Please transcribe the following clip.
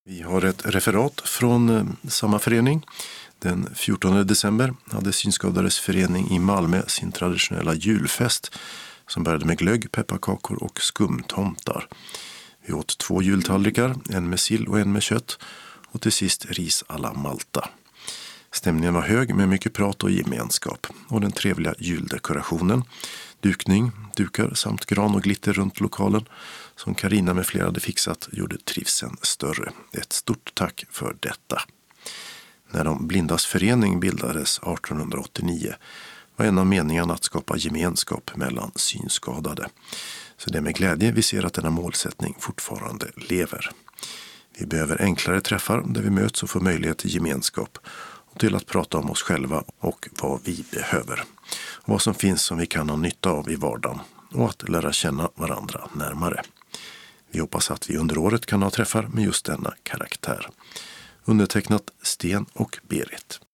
Vi har ett referat från samma förening. Den 14 december hade Synskadades förening i Malmö sin traditionella julfest som började med glögg, pepparkakor och skumtomtar. Vi åt 2 jultallrikar, en med sill och en med kött och till sist ris alla Malta. Stämningen var hög med mycket prat och gemenskap och den trevliga juldekorationen, dukar samt gran och glitter runt lokalen som Carina med flera hade fixat gjorde trivseln större. Ett stort tack för detta. När de blindas förening bildades 1889 var en av meningarna att skapa gemenskap mellan synskadade. Så det är med glädje vi ser att denna målsättning fortfarande lever. Vi behöver enklare träffar där vi möts och får möjlighet till gemenskap och till att prata om oss själva och vad vi behöver. Och vad som finns som vi kan ha nytta av i vardagen och att lära känna varandra närmare. Vi hoppas att vi under året kan ha träffar med just denna karaktär. Undertecknat Sten och Berit.